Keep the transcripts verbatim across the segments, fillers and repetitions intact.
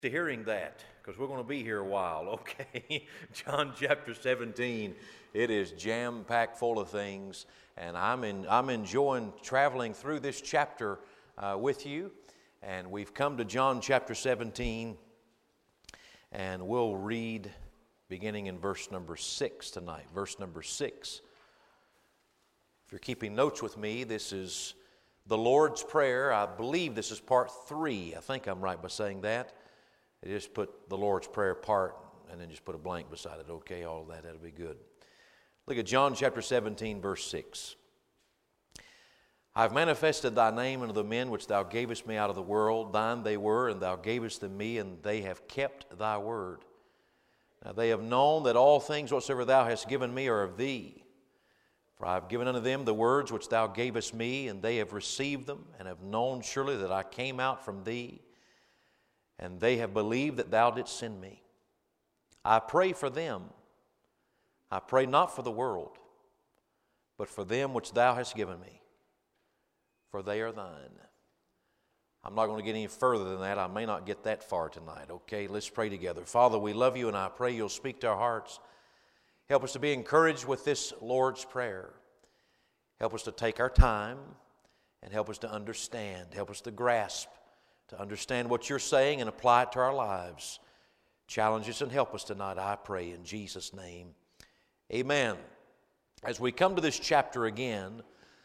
To hearing that, because we're going to be here a while, okay? John chapter seventeen, it is jam-packed full of things, and I'm in, I'm enjoying traveling through this chapter uh, with you. And we've come to John chapter seventeen, and we'll read beginning in verse number six tonight. Verse number six. If you're keeping notes with me, this is the Lord's Prayer. I believe this is part three. I think I'm right by saying that. I just put the Lord's Prayer part and then just put a blank beside it. Okay, all of that, that'll be good. Look at John chapter seventeen, verse six. I have manifested thy name unto the men which thou gavest me out of the world. Thine they were, and thou gavest them me, and they have kept thy word. Now they have known that all things whatsoever thou hast given me are of thee. For I have given unto them the words which thou gavest me, and they have received them, and have known surely that I came out from thee. And they have believed that thou didst send me. I pray for them. I pray not for the world, but for them which thou hast given me, for they are thine. I'm not going to get any further than that. I may not get that far tonight, okay? Let's pray together. Father, we love you, and I pray you'll speak to our hearts. Help us to be encouraged with this Lord's Prayer. Help us to take our time, and help us to understand. Help us to grasp, to understand what you're saying and apply it to our lives. Challenge us and help us tonight, I pray, in Jesus' name. Amen. As we come to this chapter again,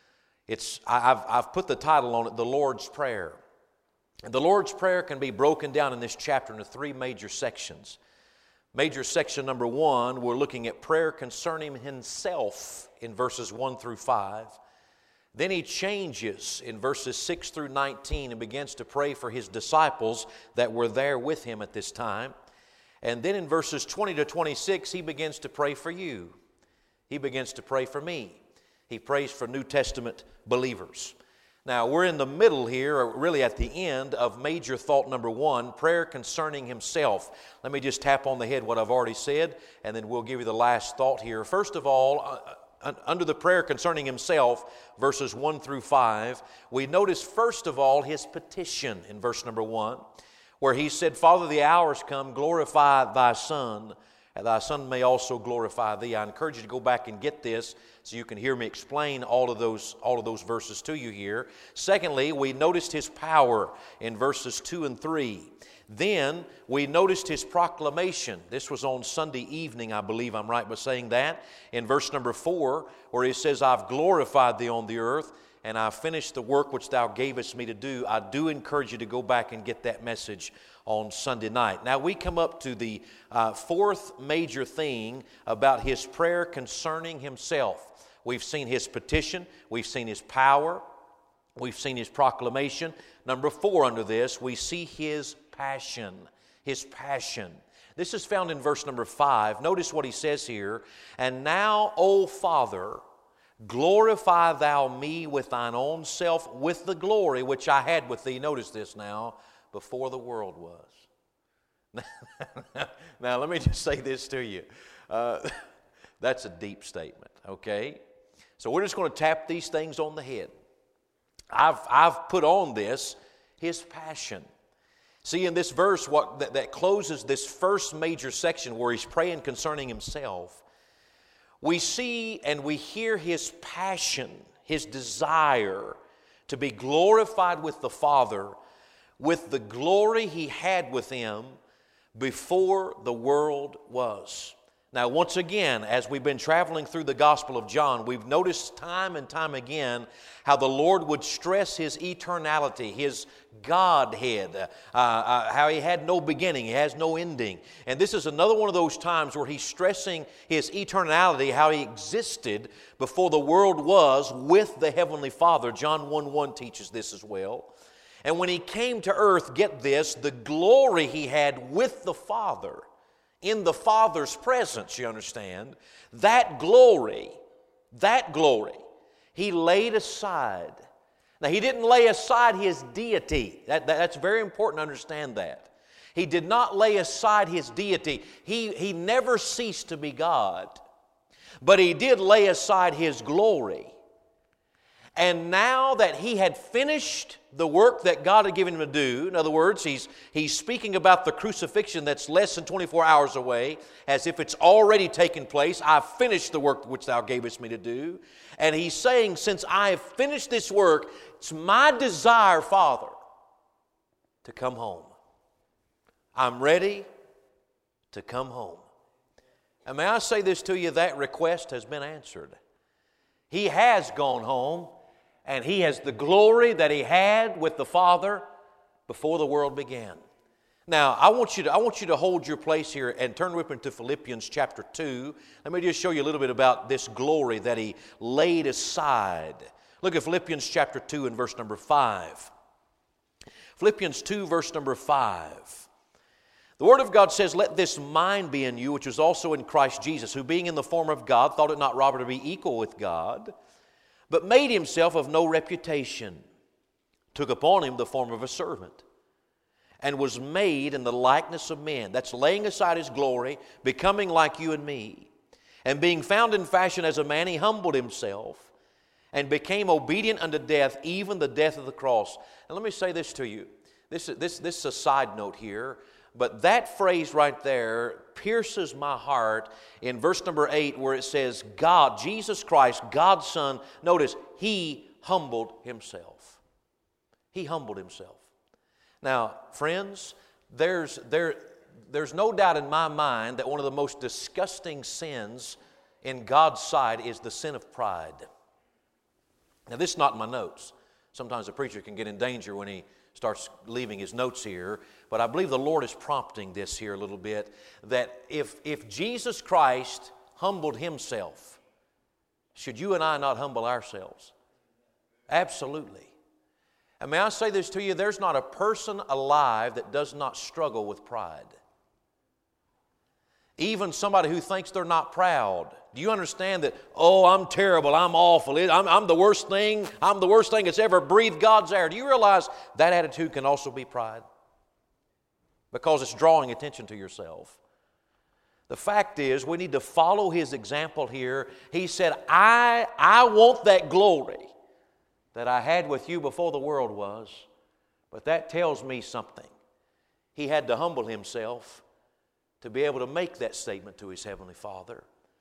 it's I've, I've put the title on it, The Lord's Prayer. And the Lord's Prayer can be broken down in this chapter into three major sections. Major section number one, we're looking at prayer concerning himself in verses one through five. Then he changes in verses six through nineteen and begins to pray for his disciples that were there with him at this time. And then in verses twenty to twenty-six, he begins to pray for you. He begins to pray for me. He prays for New Testament believers. Now, we're in the middle here, or really at the end of major thought number one, prayer concerning himself. Let me just tap on the head what I've already said, and then we'll give you the last thought here. First of all, uh, under the prayer concerning himself, verses one through five, we notice first of all his petition in verse number one, where he said, Father, the hour has come, glorify thy Son, and thy Son may also glorify thee. I encourage you to go back and get this so you can hear me explain all of those, all of those verses to you here. Secondly, we noticed his power in verses two and three. Then we noticed his proclamation. This was on Sunday evening, I believe I'm right by saying that. In verse number four, where he says, I've glorified thee on the earth, and I've finished the work which thou gavest me to do. I do encourage you to go back and get that message on Sunday night. Now we come up to the uh, fourth major thing about his prayer concerning himself. We've seen his petition. We've seen his power. We've seen his proclamation. Number four under this, we see his passion. His passion. This is found in verse number five. Notice what he says here. And now, O Father, glorify thou me with thine own self, with the glory which I had with thee. Notice this now, before the world was. Now, let me just say this to you. Uh, that's a deep statement, okay? So we're just going to tap these things on the head. I've, I've put on this his passion. See, in this verse what that, that closes this first major section where he's praying concerning himself, we see and we hear his passion, his desire to be glorified with the Father with the glory he had with him before the world was. Now, once again, as we've been traveling through the Gospel of John, we've noticed time and time again how the Lord would stress his eternality, his Godhead, uh, uh, how he had no beginning, he has no ending. And this is another one of those times where he's stressing his eternality, how he existed before the world was with the Heavenly Father. John one one teaches this as well. And when he came to earth, get this, the glory he had with the Father, in the Father's presence, you understand, that glory, that glory, he laid aside. Now, he didn't lay aside his deity. That, that, that's very important to understand that. He did not lay aside his deity. He, he never ceased to be God. But he did lay aside his glory. And now that he had finished the work that God had given him to do, in other words, he's, he's speaking about the crucifixion that's less than twenty-four hours away, as if it's already taken place. I've finished the work which thou gavest me to do. And he's saying, since I have finished this work, it's my desire, Father, to come home. I'm ready to come home. And may I say this to you, that request has been answered. He has gone home, and he has the glory that he had with the Father before the world began. Now, I want you to, I want you to hold your place here and turn with me to Philippians chapter two. Let me just show you a little bit about this glory that he laid aside. Look at Philippians chapter two and verse number five. Philippians two, verse number five. The Word of God says, let this mind be in you, which was also in Christ Jesus, who being in the form of God, thought it not robbery to be equal with God, but made himself of no reputation, took upon him the form of a servant, and was made in the likeness of men. That's laying aside his glory, becoming like you and me. And being found in fashion as a man, he humbled himself, and became obedient unto death, even the death of the cross. And let me say this to you. This, this, this is a side note here. But that phrase right there pierces my heart in verse number eight, where it says, God, Jesus Christ, God's Son, notice, He humbled Himself. He humbled Himself. Now, friends, there's, there, there's no doubt in my mind that one of the most disgusting sins in God's sight is the sin of pride. Now, this is not in my notes. Sometimes a preacher can get in danger when he starts leaving his notes here, but I believe the Lord is prompting this here a little bit, that if, if Jesus Christ humbled Himself, should you and I not humble ourselves? Absolutely. And may I say this to you, there's not a person alive that does not struggle with pride. Even somebody who thinks they're not proud. Do you understand that, oh, I'm terrible, I'm awful, I'm, I'm the worst thing, I'm the worst thing that's ever breathed God's air. Do you realize that attitude can also be pride? Because it's drawing attention to yourself. The fact is, we need to follow His example here. He said, I, I want that glory that I had with you before the world was. But that tells me something. He had to humble Himself to be able to make that statement to His Heavenly Father.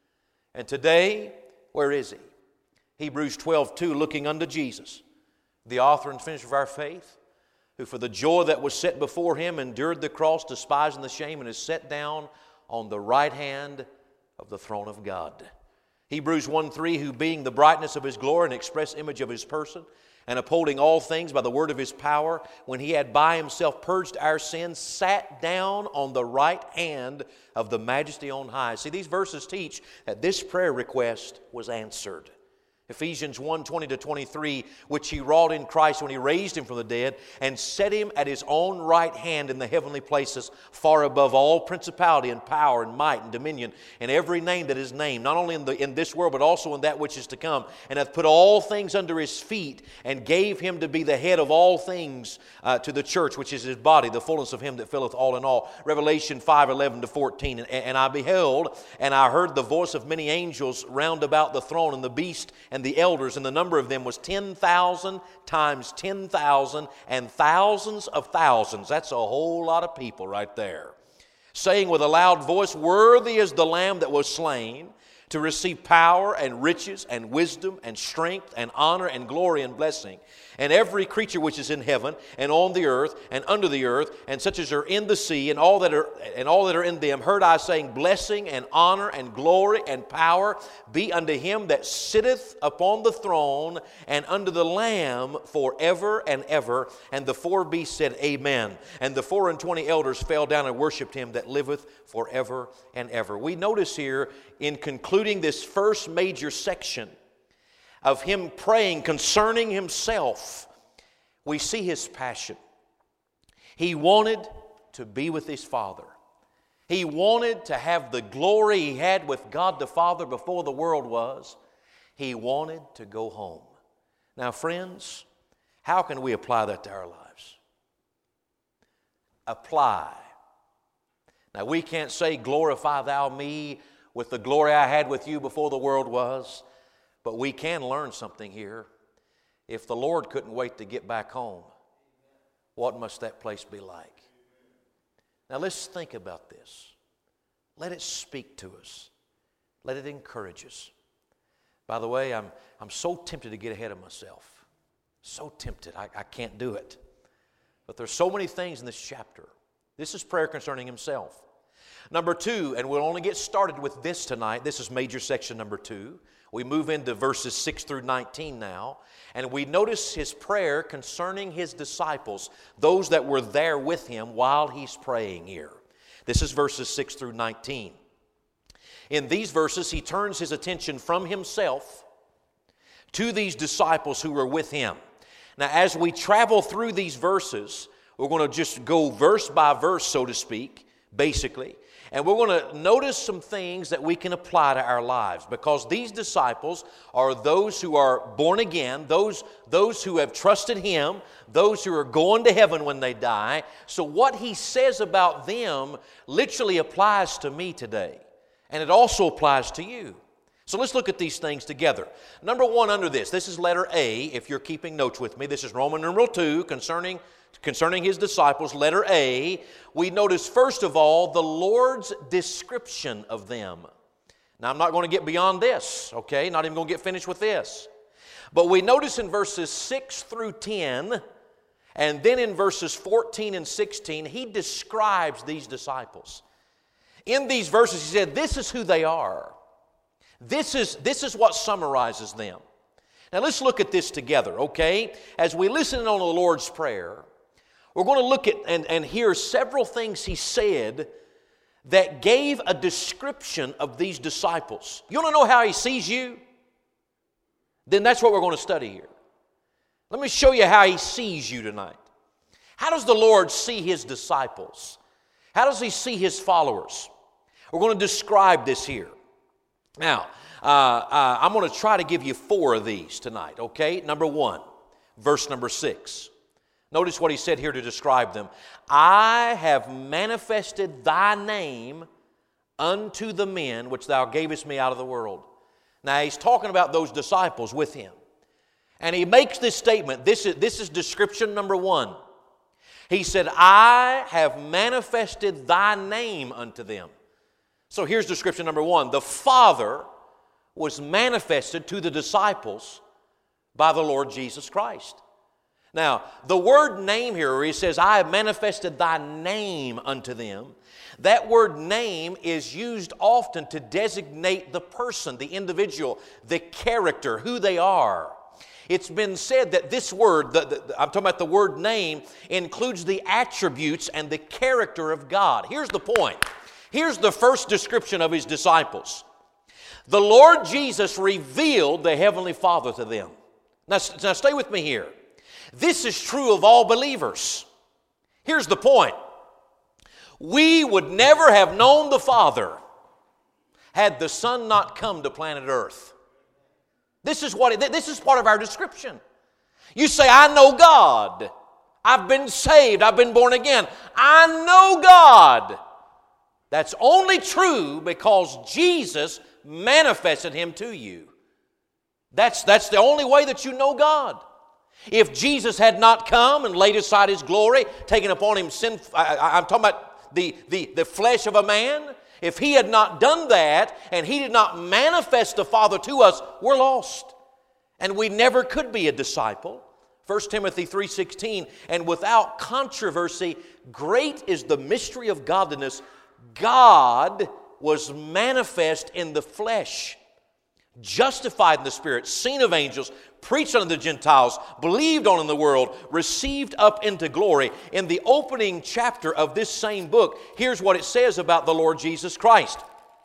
And today, where is He? Hebrews twelve two, looking unto Jesus, the author and finisher of our faith, who for the joy that was set before Him endured the cross, despising the shame, and is set down on the right hand of the throne of God. Hebrews one three, who being the brightness of His glory and express image of His person, and upholding all things by the word of His power, when He had by Himself purged our sins, sat down on the right hand of the Majesty on high. See, these verses teach that this prayer request was answered. Ephesians one twenty to twenty-three, which He wrought in Christ when He raised Him from the dead and set Him at His own right hand in the heavenly places, far above all principality and power and might and dominion and every name that is named, not only in, the, in this world but also in that which is to come, and hath put all things under His feet and gave Him to be the head of all things uh, to the church, which is His body, the fullness of Him that filleth all in all. Revelation five eleven to fourteen, and, and I beheld, and I heard the voice of many angels round about the throne, and the beast and the elders, and the number of them was ten thousand times ten thousand and thousands of thousands. That's a whole lot of people right there. Saying with a loud voice, worthy is the Lamb that was slain to receive power and riches and wisdom and strength and honor and glory and blessing. And every creature which is in heaven and on the earth and under the earth and such as are in the sea and all that are and all that are in them, heard I saying, blessing and honor and glory and power be unto Him that sitteth upon the throne and unto the Lamb forever and ever. And the four beasts said, Amen. And the four and twenty elders fell down and worshipped Him that liveth forever and ever. We notice here in concluding this first major section of Him praying concerning Himself, we see His passion. He wanted to be with His Father. He wanted to have the glory He had with God the Father before the world was. He wanted to go home. Now, friends, how can we apply that to our lives? Apply. Now, we can't say, glorify thou me with the glory I had with you before the world was. But we can learn something here. If the Lord couldn't wait to get back home, what must that place be like? Now let's think about this. Let it speak to us. Let it encourage us. By the way, I'm, I'm so tempted to get ahead of myself. So tempted. I, I can't do it. But there's so many things in this chapter. This is prayer concerning himself. Number two, and we'll only get started with this tonight. This is major section number two. We move into verses six through nineteen now. And we notice his prayer concerning his disciples, those that were there with him while he's praying here. This is verses six through nineteen. In these verses, he turns his attention from himself to these disciples who were with him. Now, as we travel through these verses, we're going to just go verse by verse, so to speak, basically. And we're going to notice some things that we can apply to our lives, because these disciples are those who are born again, those, those who have trusted him, those who are going to heaven when they die. So what he says about them literally applies to me today. And it also applies to you. So let's look at these things together. Number one under this, this is letter A, if you're keeping notes with me. This is Roman numeral two, concerning, concerning his disciples, letter A. We notice, first of all, the Lord's description of them. Now, I'm not going to get beyond this, okay? Not even going to get finished with this. But we notice in verses six through ten, and then in verses fourteen and sixteen, he describes these disciples. In these verses, he said, this is who they are. This is, this is what summarizes them. Now let's look at this together, okay? As we listen on the Lord's Prayer, we're going to look at and, and hear several things he said that gave a description of these disciples. You want to know how he sees you? Then that's what we're going to study here. Let me show you how he sees you tonight. How does the Lord see his disciples? How does he see his followers? We're going to describe this here. Now, uh, uh, I'm going to try to give you four of these tonight, okay? Number one, verse number six. Notice what he said here to describe them. I have manifested thy name unto the men which thou gavest me out of the world. Now, he's talking about those disciples with him. And he makes this statement. This is, this is description number one. He said, I have manifested thy name unto them. So here's description number one. The Father was manifested to the disciples by the Lord Jesus Christ. Now, the word name here, where he says, I have manifested thy name unto them, that word name is used often to designate the person, the individual, the character, who they are. It's been said that this word, the, the, I'm talking about the word name, includes the attributes and the character of God. Here's the point. Here's the first description of his disciples. The Lord Jesus revealed the Heavenly Father to them. Now, now stay with me here. This is true of all believers. Here's the point. We would never have known the Father had the Son not come to planet Earth. This is what it, this is part of our description. You say, I know God. I've been saved. I've been born again. I know God. That's only true because Jesus manifested him to you. That's, that's the only way that you know God. If Jesus had not come and laid aside his glory, taken upon him sin, I, I, I'm talking about the, the, the flesh of a man. If he had not done that and he did not manifest the Father to us, we're lost. And we never could be a disciple. First Timothy three sixteen, and without controversy, great is the mystery of godliness. God was manifest in the flesh, justified in the Spirit, seen of angels, preached unto the Gentiles, believed on in the world, received up into glory. In the opening chapter of this same book, here's what it says about the Lord Jesus Christ.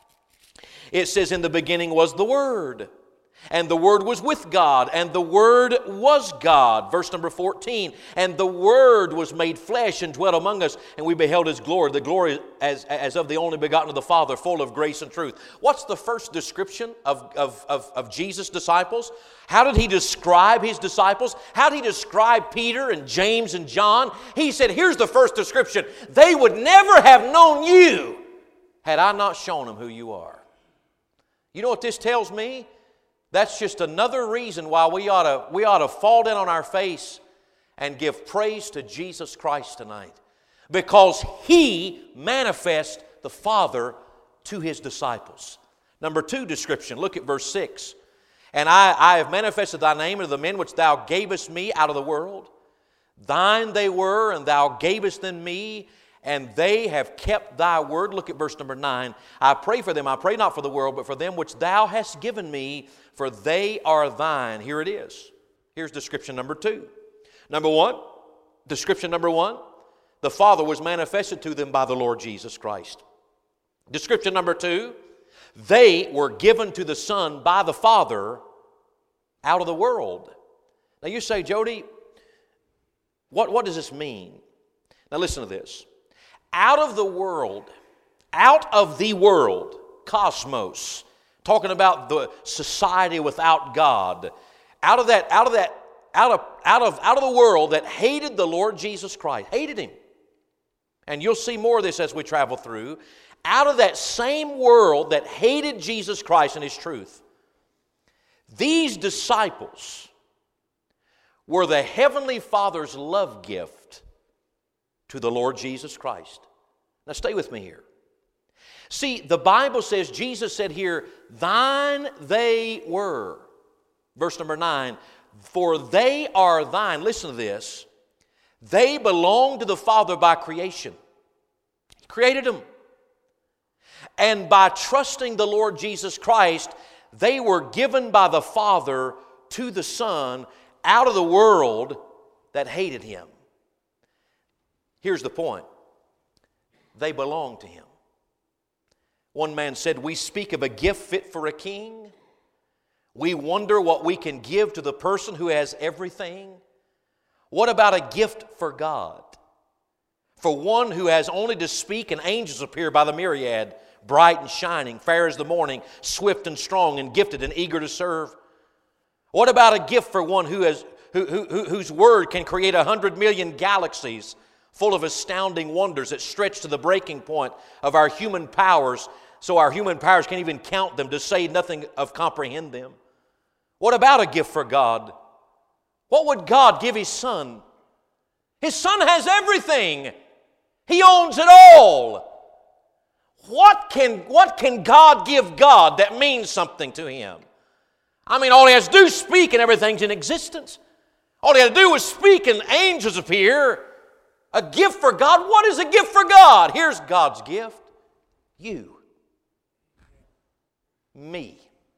It says, in the beginning was the Word, and the Word was with God, and the Word was God. Verse number fourteen, and the Word was made flesh and dwelt among us, and we beheld His glory, the glory as, as of the only begotten of the Father, full of grace and truth. What's the first description of, of, of, of Jesus' disciples? How did He describe His disciples? How did He describe Peter and James and John? He said, here's the first description. They would never have known you had I not shown them who you are. You know what this tells me? That's just another reason why we ought to, we ought to fall down on our face and give praise to Jesus Christ tonight. Because He manifests the Father to His disciples. Number two description, look at verse six. And I, I have manifested Thy name unto the men which Thou gavest me out of the world. Thine they were, and Thou gavest them me, and they have kept Thy word. Look at verse number nine. I pray for them. I pray not for the world, but for them which Thou hast given me, for they are Thine. Here it is. Here's description number two. Number one, description number one, the Father was manifested to them by the Lord Jesus Christ. Description number two, they were given to the Son by the Father out of the world. Now you say, Jody, what, what does this mean? Now listen to this. Out of the world, out of the world, cosmos, talking about the society without God, out of that, out of that, out of, out of, out of the world that hated the Lord Jesus Christ, hated Him. And you'll see more of this as we travel through. Out of that same world that hated Jesus Christ and His truth, these disciples were the Heavenly Father's love gift to the Lord Jesus Christ. Now stay with me here. See, the Bible says, Jesus said here, Thine they were. Verse number nine, for they are Thine. Listen to this. They belong to the Father by creation. He created them. And by trusting the Lord Jesus Christ, they were given by the Father to the Son out of the world that hated Him. Here's the point. They belong to Him. One man said, we speak of a gift fit for a king. We wonder what we can give to the person who has everything. What about a gift for God? For one who has only to speak and angels appear by the myriad, bright and shining, fair as the morning, swift and strong and gifted and eager to serve? What about a gift for one who has, who, who, whose word can create a hundred million galaxies full of astounding wonders that stretch to the breaking point of our human powers, so our human powers can't even count them, to say nothing of comprehend them? What about a gift for God? What would God give His Son? His Son has everything. He owns it all. What can, what can God give God that means something to Him? I mean, all He has to do is speak and everything's in existence. All He had to do was speak and angels appear. A gift for God? What is a gift for God? Here's God's gift. You. Me.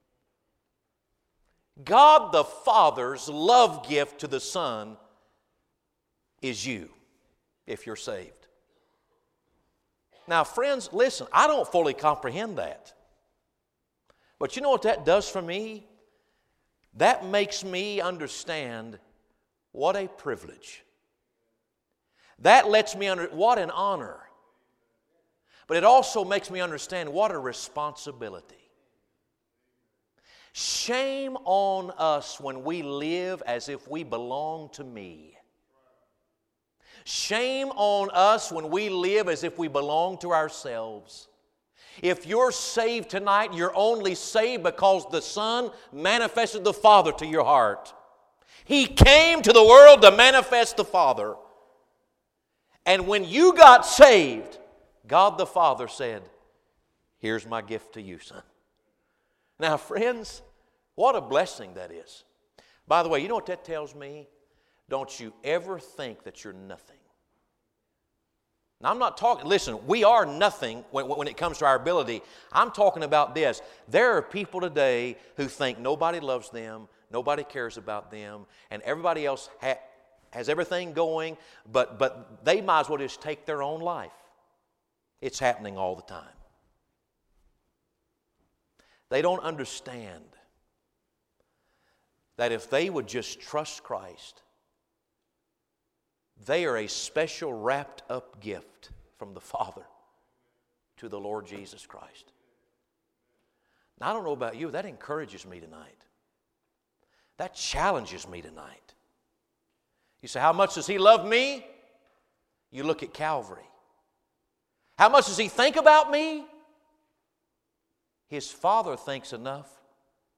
God the Father's love gift to the Son is you, if you're saved. Now, friends, listen, I don't fully comprehend that. But you know what that does for me? That makes me understand what a privilege. That lets me under what an honor. But it also makes me understand what a responsibility. Shame on us when we live as if we belong to me. Shame on us when we live as if we belong to ourselves. If you're saved tonight, you're only saved because the Son manifested the Father to your heart. He came to the world to manifest the Father. And when you got saved, God the Father said, here's my gift to you, son. Now, friends, what a blessing that is. By the way, you know what that tells me? Don't you ever think that you're nothing. Now, I'm not talking, listen, we are nothing when, when it comes to our ability. I'm talking about this. There are people today who think nobody loves them, nobody cares about them, and everybody else ha- has everything going, but, but they might as well just take their own life. It's happening all the time. They don't understand that if they would just trust Christ, they are a special wrapped up gift from the Father to the Lord Jesus Christ. Now, I don't know about you, that encourages me tonight. That challenges me tonight. You say, how much does He love me? You look at Calvary. How much does He think about me? His Father thinks enough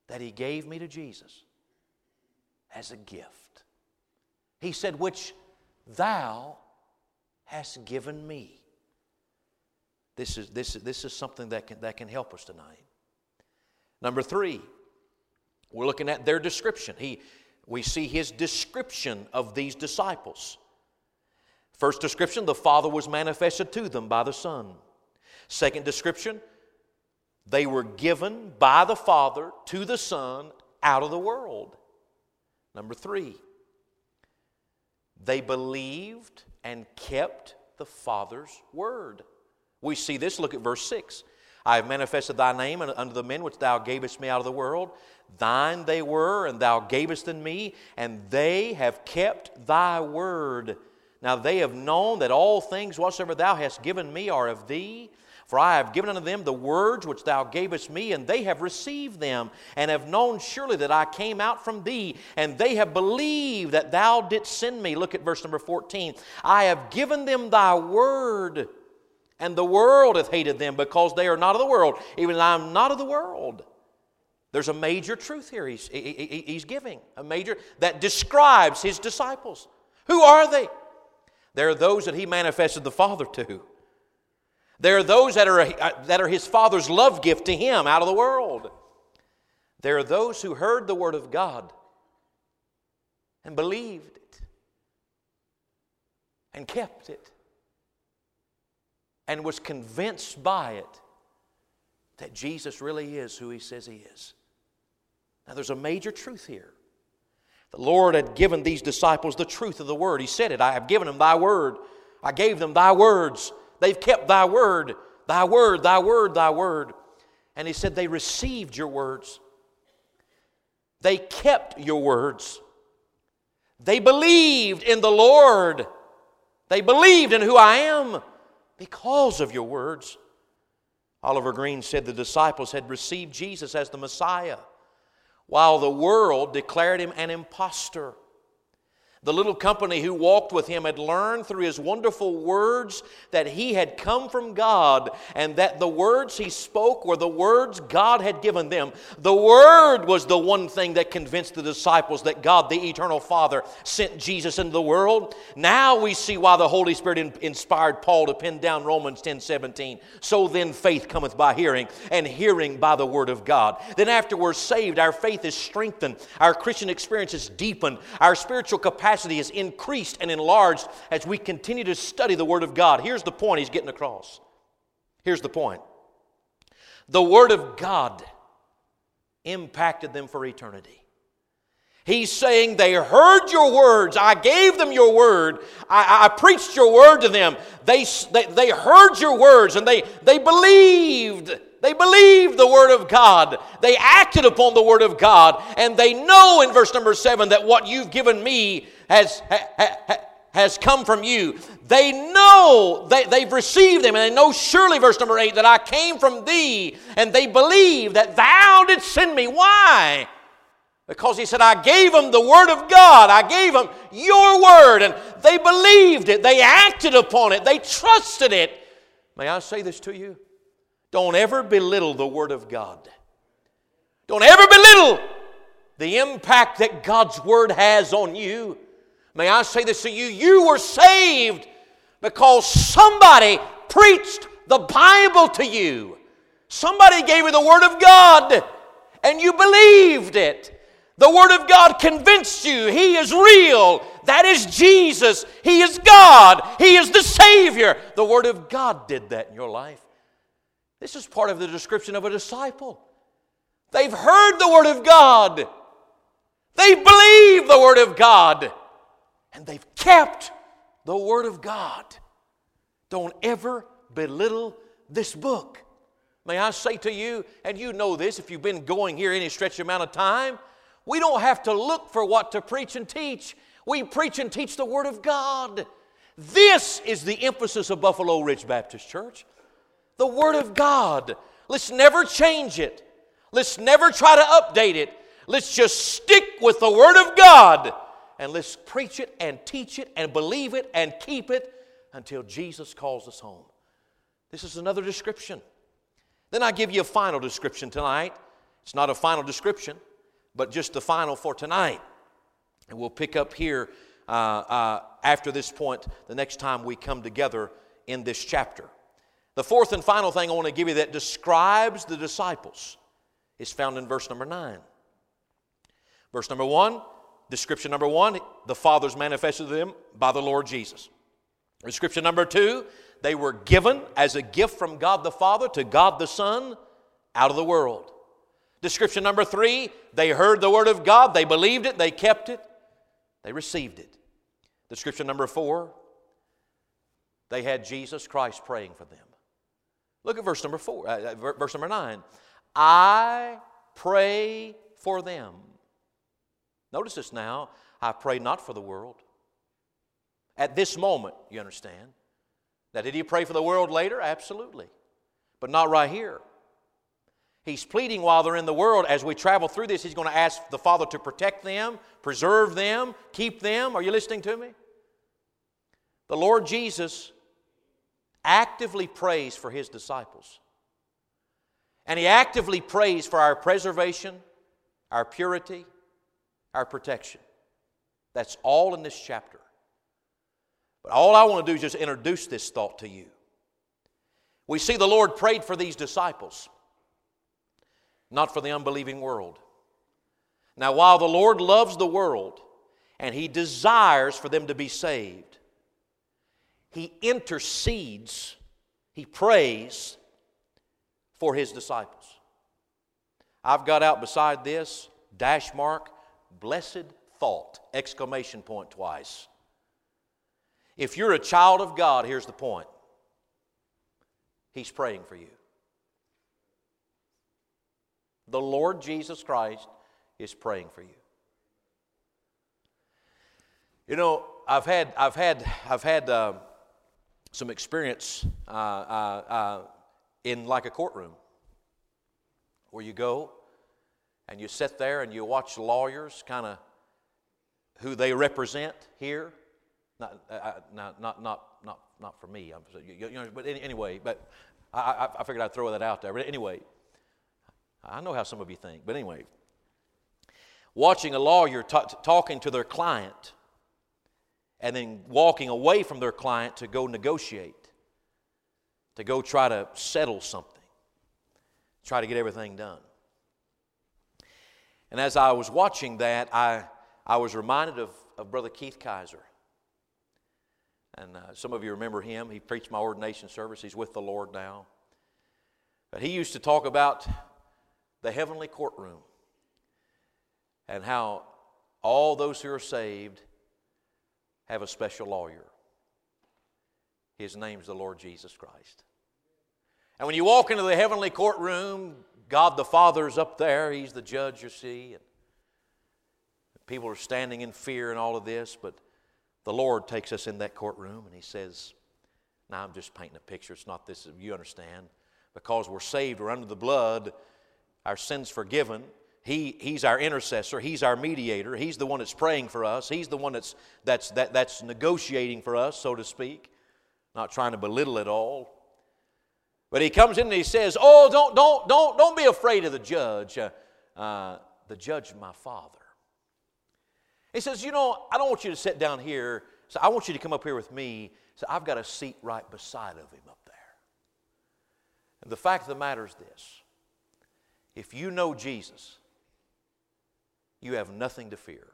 that He gave me to Jesus as a gift. He said, which Thou hast given me. This is, this is, this is something that can, that can help us tonight. Number three, we're looking at their description. He, we see His description of these disciples. First description, the Father was manifested to them by the Son. Second description, they were given by the Father to the Son out of the world. Number three, they believed and kept the Father's word. We see this. Look at verse six. I have manifested Thy name unto the men which Thou gavest me out of the world. Thine they were, and Thou gavest them me, and they have kept Thy word. Now they have known that all things whatsoever Thou hast given me are of Thee. For I have given unto them the words which Thou gavest me, and they have received them, and have known surely that I came out from Thee, and they have believed that Thou didst send me. Look at verse number fourteen. I have given them Thy word, and the world hath hated them, because they are not of the world, even as I am not of the world. There's a major truth here he's, he, he's giving, a major that describes His disciples. Who are they? They're those that He manifested the Father to. There are those that are, that are His Father's love gift to Him out of the world. There are those who heard the Word of God and believed it and kept it and was convinced by it that Jesus really is who He says He is. Now there's a major truth here. The Lord had given these disciples the truth of the Word. He said it, I have given them Thy word. I gave them Thy words. They've kept Thy word, Thy word, Thy word, Thy word. And He said they received Your words. They kept Your words. They believed in the Lord. They believed in who I am because of Your words. Oliver Green said the disciples had received Jesus as the Messiah, while the world declared Him an impostor. The little company who walked with Him had learned through His wonderful words that He had come from God, and that the words He spoke were the words God had given them. The Word was the one thing that convinced the disciples that God, the Eternal Father, sent Jesus into the world. Now we see why the Holy Spirit in- inspired Paul to pen down Romans ten seventeen. So then faith cometh by hearing, and hearing by the Word of God. Then after we're saved, our faith is strengthened, our Christian experience is deepened, our spiritual capacity is increased and enlarged as we continue to study the Word of God. Here's the point he's getting across. Here's the point. The Word of God impacted them for eternity. He's saying they heard Your words. I gave them Your word. I, I preached Your word to them. They, they, they heard Your words and they, they believed. They believed the Word of God. They acted upon the Word of God. And they know in verse number seven that what You've given me has, ha, ha, has come from You. They know, they, they've received them. And they know surely, verse number eight, that I came from Thee. And they believe that Thou didst send me. Why? Because He said, I gave them the Word of God. I gave them Your word. And they believed it. They acted upon it. They trusted it. May I say this to you? Don't ever belittle the Word of God. Don't ever belittle the impact that God's Word has on you. May I say this to you? You were saved because somebody preached the Bible to you. Somebody gave you the Word of God and you believed it. The Word of God convinced you He is real. That is Jesus. He is God. He is the Savior. The Word of God did that in your life. This is part of the description of a disciple. They've heard the Word of God. They believe the Word of God. And they've kept the Word of God. Don't ever belittle this book. May I say to you, and you know this if you've been going here any stretch amount of time, we don't have to look for what to preach and teach. We preach and teach the Word of God. This is the emphasis of Buffalo Ridge Baptist Church. The Word of God. Let's never change it. Let's never try to update it. Let's just stick with the Word of God. And let's preach it and teach it and believe it and keep it until Jesus calls us home. This is another description. Then I give you a final description tonight. It's not a final description, but just the final for tonight. And we'll pick up here uh, uh, after this point the next time we come together in this chapter. The fourth and final thing I want to give you that describes the disciples is found in verse number nine. Verse number one, description number one, the Father's manifested to them by the Lord Jesus. Description number two, they were given as a gift from God the Father to God the Son out of the world. Description number three, they heard the Word of God, they believed it, they kept it, they received it. Description number four, they had Jesus Christ praying for them. Look at verse number four, uh, verse number nine. I pray for them. Notice this now. I pray not for the world. At this moment, you understand. Now, did he pray for the world later? Absolutely. But not right here. He's pleading while they're in the world. As we travel through this, he's going to ask the Father to protect them, preserve them, keep them. Are you listening to me? The Lord Jesus actively prays for His disciples. And He actively prays for our preservation, our purity, our protection. That's all in this chapter. But all I want to do is just introduce this thought to you. We see the Lord prayed for these disciples, not for the unbelieving world. Now, while the Lord loves the world and He desires for them to be saved, He intercedes, He prays for His disciples. I've got out beside this, dash mark, blessed thought, exclamation point twice. If you're a child of God, here's the point. He's praying for you. The Lord Jesus Christ is praying for you. You know, I've had I've had I've had uh, some experience uh, uh, uh, in like a courtroom, where you go and you sit there and you watch lawyers, kind of who they represent here. Not, uh, not, not, not, not, not for me. I'm, you, you know, but anyway, but I, I, I figured I'd throw that out there. But anyway, I know how some of you think. But anyway, watching a lawyer t- talking to their client, and then walking away from their client to go negotiate, to go try to settle something, try to get everything done. And as I was watching that, I I was reminded of, of Brother Keith Kaiser. And uh, some of you remember him. He preached my ordination service. He's with the Lord now. But he used to talk about the heavenly courtroom and how all those who are saved have a special lawyer. His name's the Lord Jesus Christ. And when you walk into the heavenly courtroom, God the Father's up there. He's the judge, you see. And people are standing in fear and all of this, but the Lord takes us in that courtroom and He says, now I'm just painting a picture. It's not this, you understand. Because we're saved, we're under the blood, our sins forgiven. He, he's our intercessor. He's our mediator. He's the one that's praying for us. He's the one that's, that's, that, that's negotiating for us, so to speak. Not trying to belittle it all. But He comes in and He says, oh, don't, don't, don't, don't be afraid of the judge. Uh, uh, the judge is my Father. He says, you know, I don't want you to sit down here. So I want you to come up here with me. So I've got a seat right beside of him up there. And the fact of the matter is this. If you know Jesus, you have nothing to fear.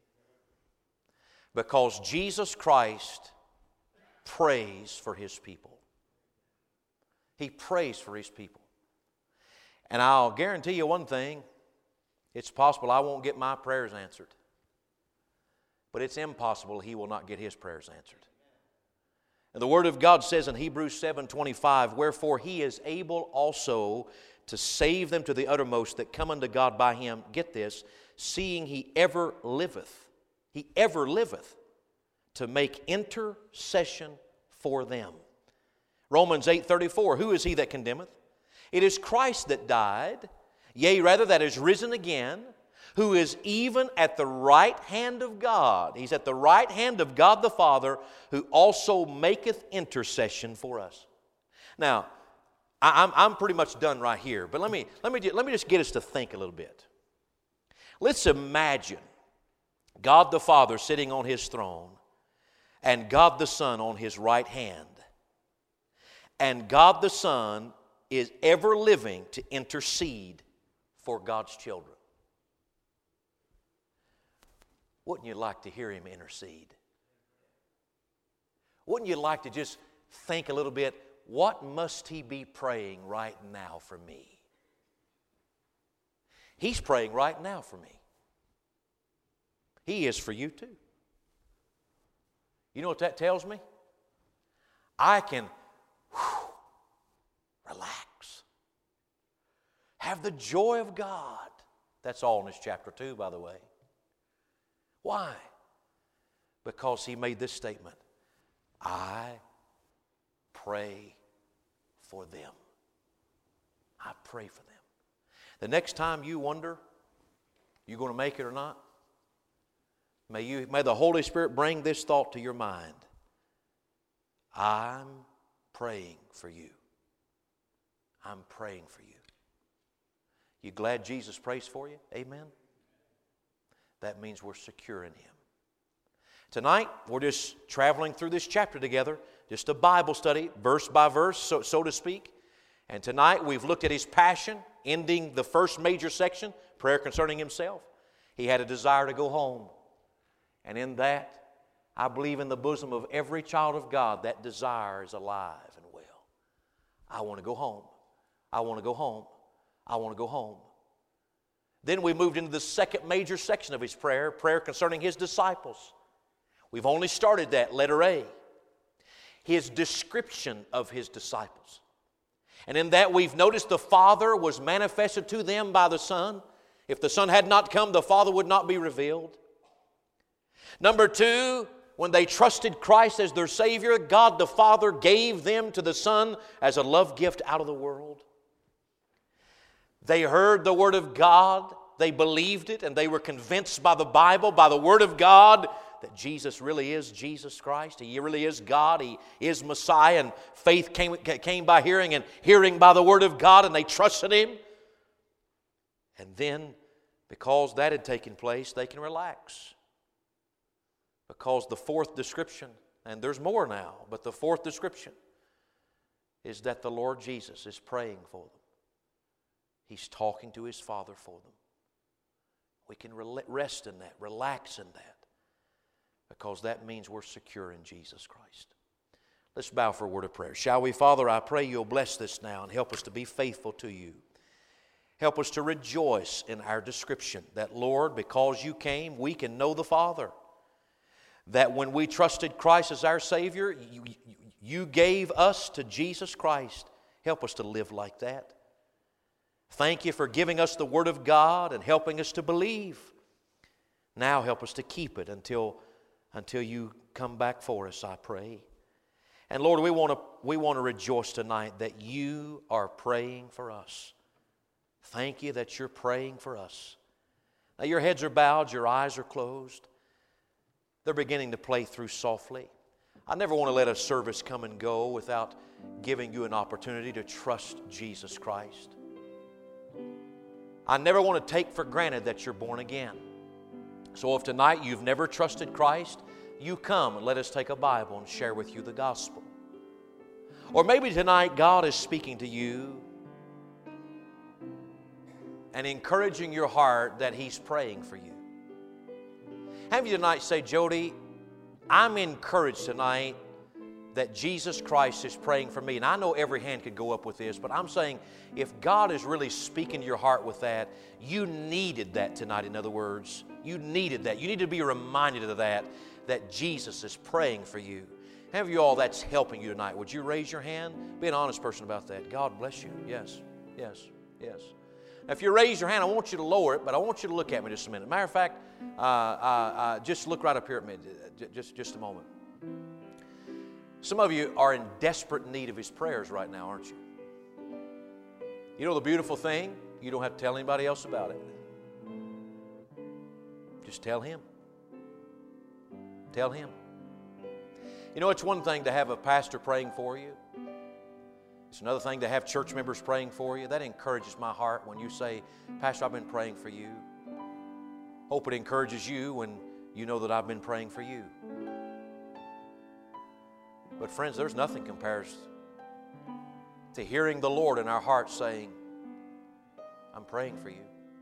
Because Jesus Christ prays for His people. He prays for His people. And I'll guarantee you one thing. It's possible I won't get my prayers answered. But it's impossible He will not get His prayers answered. And the Word of God says in Hebrews seven twenty-five, wherefore He is able also to save them to the uttermost that come unto God by Him, get this, seeing He ever liveth, He ever liveth, to make intercession for them. Romans eight thirty-four, who is he that condemneth? It is Christ that died, yea, rather that is risen again, who is even at the right hand of God. He's at the right hand of God the Father, who also maketh intercession for us. Now, I, I'm, I'm pretty much done right here, but let me, let, me, let me just get us to think a little bit. Let's imagine God the Father sitting on His throne and God the Son on His right hand. And God the Son is ever living to intercede for God's children. Wouldn't you like to hear Him intercede? Wouldn't you like to just think a little bit, what must He be praying right now for me? He's praying right now for me. He is for you too. You know what that tells me? I can whew, relax. Have the joy of God. That's all in this chapter two, by the way. Why? Because He made this statement. I pray for them. I pray for them. The next time you wonder, you going to make it or not? May you, may the Holy Spirit bring this thought to your mind. I'm praying for you. I'm praying for you. You glad Jesus prays for you? Amen? That means we're secure in Him. Tonight, we're just traveling through this chapter together, just a Bible study, verse by verse, so, so to speak. And tonight, we've looked at His passion, ending the first major section, prayer concerning Himself. He had a desire to go home. And in that, I believe in the bosom of every child of God, that desire is alive and well. I want to go home. I want to go home. I want to go home. Then we moved into the second major section of His prayer, prayer concerning His disciples. We've only started that, letter A. His description of His disciples. And in that we've noticed the Father was manifested to them by the Son. If the Son had not come, the Father would not be revealed. Number two, when they trusted Christ as their Savior, God the Father gave them to the Son as a love gift out of the world. They heard the Word of God, they believed it, and they were convinced by the Bible, by the Word of God, that Jesus really is Jesus Christ. He really is God. He is Messiah, and faith came, came by hearing, and hearing by the Word of God, and they trusted Him. And then, because that had taken place, they can relax. Because the fourth description, and there's more now, but the fourth description is that the Lord Jesus is praying for them. He's talking to His Father for them. We can rest in that, relax in that, because that means we're secure in Jesus Christ. Let's bow for a word of prayer. Shall we? Father, I pray You'll bless this now and help us to be faithful to You. Help us to rejoice in our description that, Lord, because You came, we can know the Father. That when we trusted Christ as our Savior, you, you gave us to Jesus Christ. Help us to live like that. Thank You for giving us the Word of God and helping us to believe. Now help us to keep it until, until You come back for us, I pray. And Lord, we want to we want to rejoice tonight that You are praying for us. Thank You that You're praying for us. Now your heads are bowed, your eyes are closed. They're beginning to play through softly. I never want to let a service come and go without giving you an opportunity to trust Jesus Christ. I never want to take for granted that you're born again. So if tonight you've never trusted Christ, you come and let us take a Bible and share with you the gospel. Or maybe tonight God is speaking to you and encouraging your heart that He's praying for you. Have you tonight say, Jody, I'm encouraged tonight that Jesus Christ is praying for me. And I know every hand could go up with this, but I'm saying if God is really speaking to your heart with that, you needed that tonight, in other words. You needed that. You need to be reminded of that, that Jesus is praying for you. Have you all that's helping you tonight? Would you raise your hand? Be an honest person about that. God bless you. Yes, yes, yes. Now, if you raise your hand, I want you to lower it, but I want you to look at me just a minute. Matter of fact, uh, uh, uh, just look right up here at me, just, just a moment. Some of you are in desperate need of His prayers right now, aren't you? You know the beautiful thing? You don't have to tell anybody else about it. Just tell Him. Tell Him. You know, it's one thing to have a pastor praying for you. It's another thing to have church members praying for you. That encourages my heart when you say, Pastor, I've been praying for you. Hope it encourages you when you know that I've been praying for you. But friends, there's nothing compares to hearing the Lord in our hearts saying, I'm praying for you.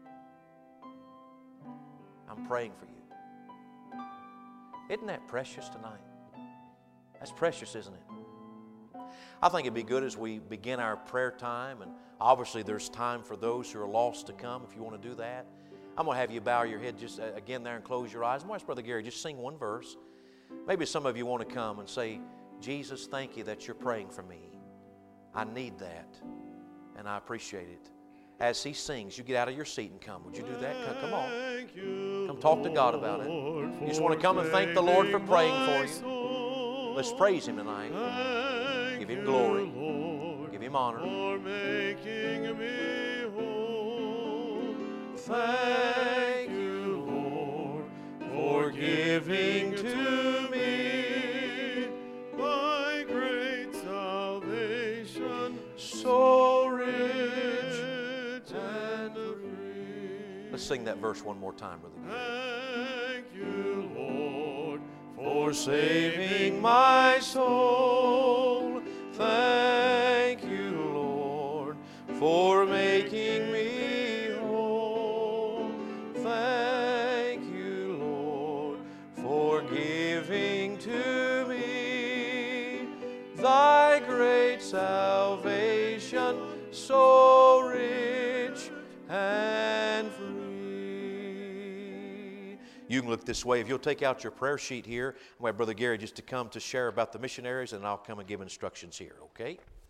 I'm praying for you. Isn't that precious tonight? That's precious, isn't it? I think it'd be good as we begin our prayer time, and obviously there's time for those who are lost to come if you want to do that. I'm going to have you bow your head just again there and close your eyes. I'm going to ask Brother Gary, just sing one verse. Maybe some of you want to come and say, Jesus, thank you that you're praying for me. I need that, and I appreciate it. As he sings, you get out of your seat and come. Would you do that? Come, come on. Come talk to God about it. You just want to come and thank the Lord for praying for you. Let's praise Him tonight. Give Him glory. Give Him honor. Thank you, Lord, for giving to me thy great salvation, so rich and free. Let's sing that verse one more time, Brother Gary. Thank you, Lord, for saving my soul. Thank you, Lord, for making me whole. Thank you, Lord, for giving to me thy great salvation, so rich and free. You can look this way. If you'll take out your prayer sheet here, I'm going to have Brother Gary just to come to share about the missionaries, and I'll come and give instructions here, okay?